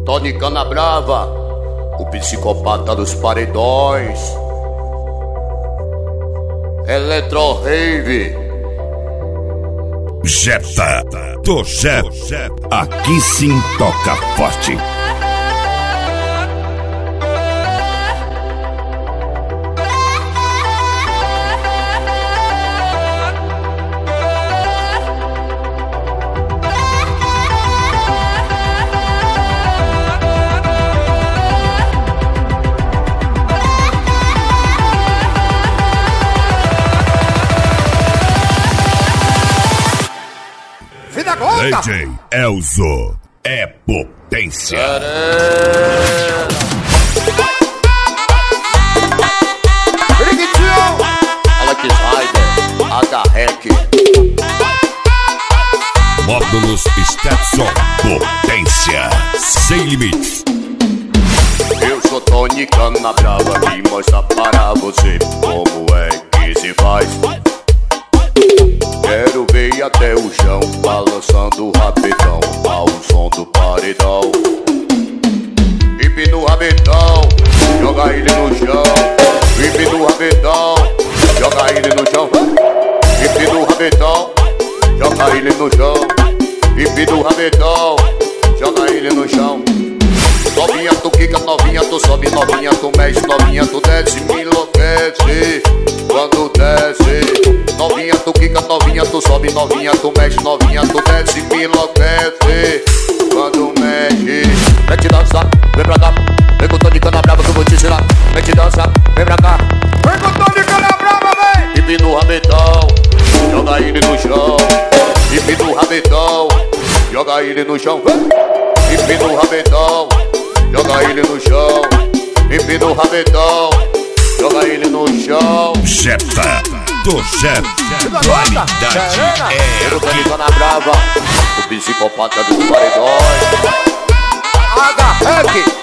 Tony Canabrava, o psicopata dos paredões. Electro Rave. Jetta, do Jetta, aqui sim toca forte. DJ Elzo é potência. Alex Rider, H-Rec. Módulos Stetson, potência sem limites. Eu sou Tony Canabrava, vim mostrar para você como é que se faz. Quero ver até o chão, balançando rapidão ao som do paredão. Pipe no rabetão, joga ele no chão. Pipe no rabetão, joga ele no chão. Pipe no rabetão, joga ele no chão. Pipe no rabetão, joga ele no chão. Novinha tu quica, novinha tu sobe, novinha tu mexe, novinha tu desce, me enlouquece quando desce. Novinha tu quica, novinha tu sobe, novinha tu mexe, novinha tu desce, me enlouquece quando mexe. Mete dança, vem pra cá, vem com o Tony Canabrava que eu vou te ensinar. Mete dança, vem pra cá, vem com o Tony Canabrava, vem! Pipe no rabetão, joga ele no chão. Pipe no rabetão, joga ele no chão. Pipe no rabetão, joga ele no chão. Pipe no rabetão, joga ele no chão. Jetta, do Jetta, qualidade é o Tony Canabrava, o psicopata dos paredões. H-Rec.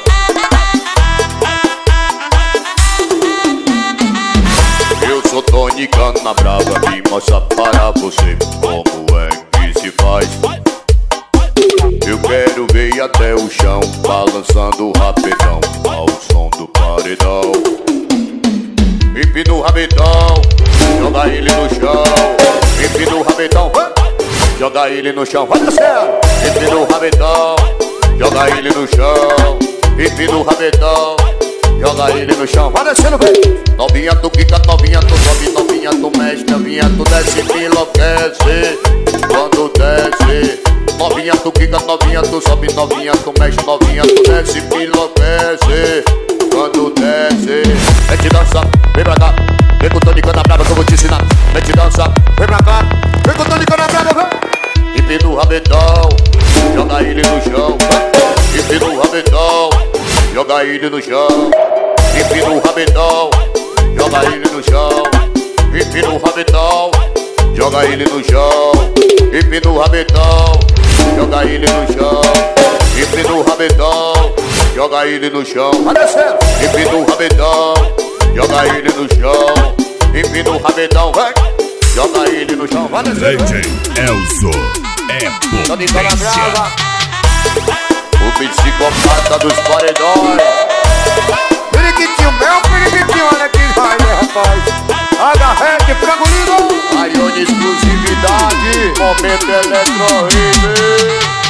Eu sou Tony Canabrava, vim mostrar para você como é que se faz. Eu quero ver até o chão, balançando rapidão ao som do paredão. Pipe no rabetão, joga ele no chão. Pipe no rabetão, joga ele no chão. Vai descendo. Pipe no rabetão, joga ele no chão. Pipe no rabetão, joga ele no chão. Vai descendo, vem. Novinha tu quica, novinha tu sobe, novinha tu mexe, novinha tu desce, me enlouquece quando desce. Novinha tu quica, novinha tu sobe, novinha tu mexe, novinha tu desce, me enlouquece quando desce. Mete dança, vem pra cá, vem com o Tony Canabrava que eu vou te ensinar. Mete dança, vem pra cá, vem com o Tony Canabrava, vem. Pipe no rabetão, joga ele no chão. Pipe no rabetão, joga ele no chão. Pipe no rabetão, joga ele no chão. Pipe no rabetão, joga ele no chão. Pipe no rabetão, joga ele no chão. Pipe no rabetão, joga ele no chão. Vai descendo. Pipe no rabetão, joga ele no chão. Pipe no rabetão, vai. Joga ele no chão. Vai descendo. DJ Elzo é potência. O psicopata dos paredões. Periquitinho, meu periquitinho, olha que raio, rapaz. H-Rec, frangolino. Raione exclusividade. Momento Electro Rave.